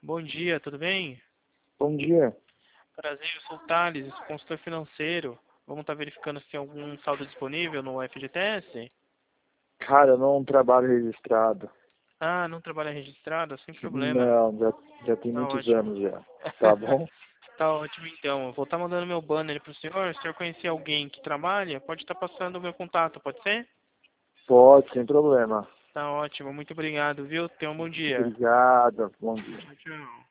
Bom dia, tudo bem? Bom dia. Prazer, eu sou o Thales, consultor financeiro. Vamos estar verificando se tem algum saldo disponível no FGTS? Cara, eu não trabalho registrado. Ah, não trabalha registrado? Sem problema. Não, já tem Tá muitos ótimo. anos já. Tá bom? Tá ótimo então. Eu vou estar mandando meu banner pro senhor. Se o senhor conhecer alguém que trabalha, pode estar passando o meu contato, pode ser? Pode, sem problema. Tá ótimo, muito obrigado, viu? Tenha um bom dia. Obrigado. Bom dia. Tchau, tchau.